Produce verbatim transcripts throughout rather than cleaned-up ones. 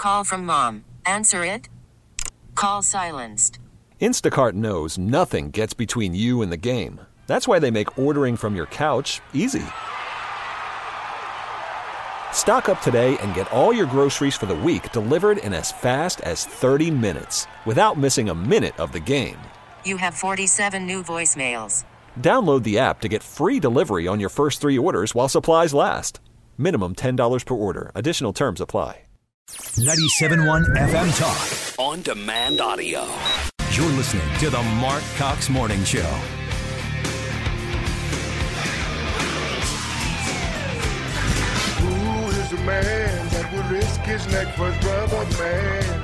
Call from mom. Answer it. Call silenced. Instacart knows nothing gets between you and the game. That's why they make ordering from your couch easy. Stock up today and get all your groceries for the week delivered in as fast as thirty minutes without missing a minute of the game. You have forty-seven new voicemails. Download the app to get free delivery on your first three orders while supplies last. Minimum ten dollars per order. Additional terms apply. ninety-seven point one F M Talk. On demand audio. You're listening to the Mark Cox Morning Show. Who is the man that would risk his neck for his brother, man?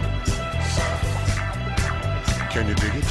Can you dig it?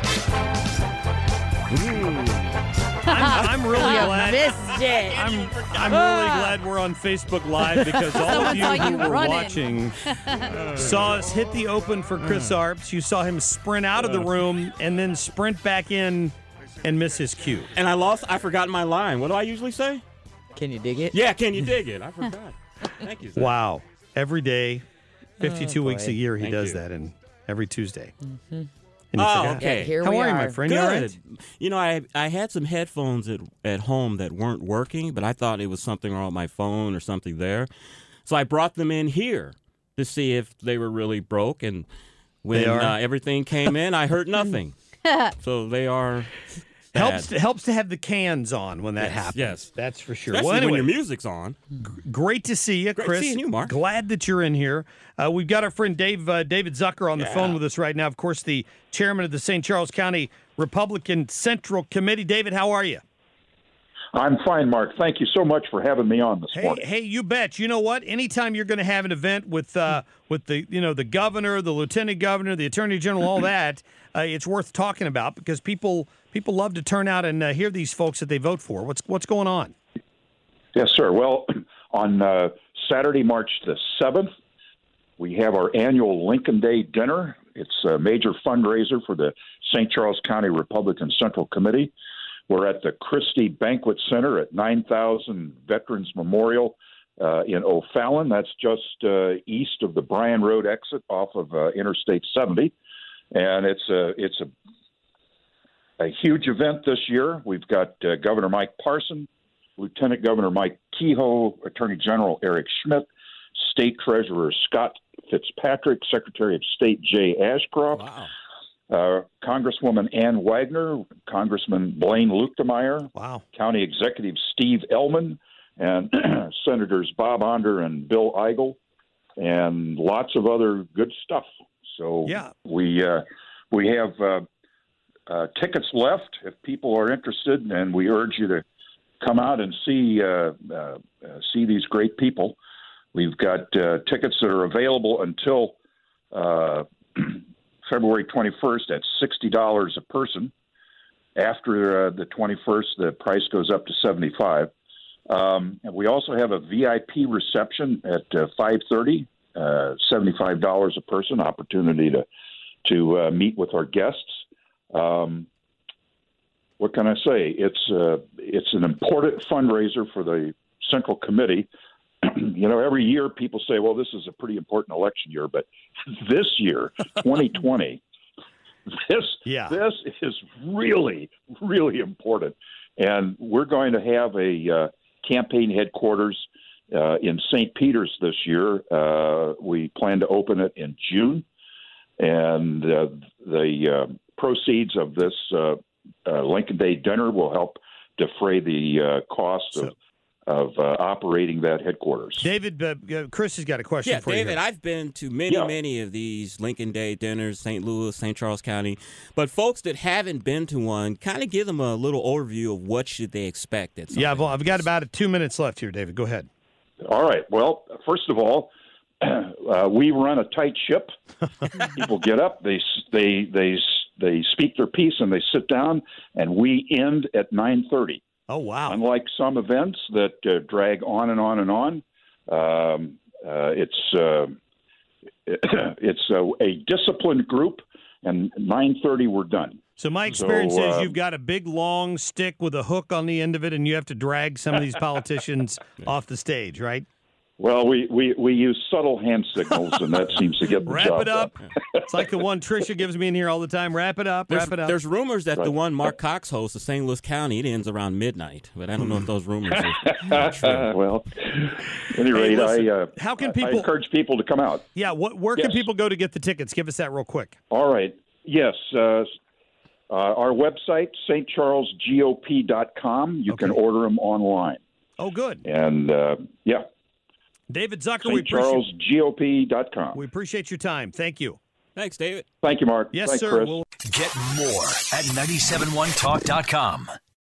I'm, I'm really You glad. missed it. I'm, I'm really glad we're on Facebook Live because all of Someone you saw who you were running. watching saw us hit the open for Chris Arps. You saw him sprint out of the room and then sprint back in and miss his cue. And I lost. I forgot my line. What do I usually say? Can you dig it? Yeah, can you dig it? I forgot. Thank you, Zach. Wow. Every day, fifty-two Oh, weeks boy. a year, he Thank does you. that, and every Tuesday. Mm-hmm. And you Oh, forgot. okay. Yeah, here How we are you, are. my friend? You all right? Good. You know, I I had some headphones at, at home that weren't working, but I thought it was something wrong with my phone or something there. So I brought them in here to see if they were really broke. And when They are? uh, everything came in, I heard nothing. So they are bad. Helps to, helps to have the cans on when that Yes, happens. yes. That's for sure. Especially Well, anyway, when your music's on. great to see you, Great Chris. seeing you, Mark. Glad that you're in here. Uh, we've got our friend Dave uh, David Zucker on the Yeah. phone with us right now. Of course, the chairman of the Saint Charles County Republican Central Committee. David, how are you? I'm fine, Mark. Thank you so much for having me on this Hey, morning. hey, you bet. You know what? Anytime you're going to have an event with uh, with the you know the governor, the lieutenant governor, the attorney general, all that, uh, it's worth talking about because people people love to turn out and uh, hear these folks that they vote for. What's what's going on? Yes, sir. Well, on uh, Saturday, March the seventh, we have our annual Lincoln Day dinner. It's a major fundraiser for the Saint Charles County Republican Central Committee. We're at the Christie Banquet Center at nine thousand Veterans Memorial uh, in O'Fallon. That's just uh, east of the Bryan Road exit off of uh, Interstate seventy. And it's a, it's a, a huge event this year. We've got uh, Governor Mike Parson, Lieutenant Governor Mike Kehoe, Attorney General Eric Schmidt, State Treasurer Scott Fitzpatrick, Secretary of State Jay Ashcroft, Wow. uh, Congresswoman Ann Wagner, Congressman Blaine Luetkemeyer, Wow. County Executive Steve Ellman, and Senators Bob Onder and Bill Eigel, and lots of other good stuff. So Yeah. we uh, we have uh, uh, tickets left if people are interested, and we urge you to come out and see uh, uh, uh, see these great people. We've got uh, tickets that are available until uh, February twenty-first at sixty dollars a person. After uh, the twenty-first, the price goes up to seventy-five dollars. Um, and we also have a V I P reception at uh, five thirty, uh, seventy-five dollars a person, opportunity to to uh, meet with our guests. Um, what can I say? It's uh, it's an important fundraiser for the Central Committee. You know, every year people say, well, this is a pretty important election year, but this year, twenty twenty, this Yeah. this is really, really important. And we're going to have a uh, campaign headquarters uh, in Saint Peter's this year. Uh, we plan to open it in June. And uh, the uh, proceeds of this uh, uh, Lincoln Day dinner will help defray the uh, cost So- of of uh, operating that headquarters. David, uh, uh, Chris has got a question Yeah, for David, you. I've been to many, Yeah. many of these Lincoln Day dinners, Saint Louis, Saint Charles County. But folks that haven't been to one, kind of give them a little overview of what should they expect at something Yeah, well, I've like got this. about two minutes left here, David. Go ahead. All right. Well, first of all, uh, we run a tight ship. People get up, they they they they speak their piece, and they sit down, and we end at nine thirty. Oh, wow. Unlike some events that uh, drag on and on and on, um, uh, it's uh, it's a, a disciplined group, and nine thirty we're done. So my experience So, is uh, you've got a big, long stick with a hook on the end of it, and you have to drag some of these politicians off the stage, right? Well, we, we, we use subtle hand signals, and that seems to get the Wrap job it up. done. It's like the one Tricia gives me in here all the time. Wrap it up. There's, Wrap it up. there's rumors that the Right. one Mark Cox hosts, the Saint Louis County, it ends around midnight. But I don't know if those rumors are true. Uh, well, at any rate, listen, I, uh, how can I- people- I encourage people to come out. Yeah, what, where can Yes. people go to get the tickets? Give us that real quick. All right. Yes. Uh, uh, our website, st charles g o p dot com. You can Okay. order them online. Oh, good. And, uh, yeah, David Zucker, we st charles appreciate, g o p dot com. we appreciate your time. Thank you. Thanks, David. Thank you, Mark. Yes, Thanks, sir. Chris. We'll- Get more at nine seven one talk dot com.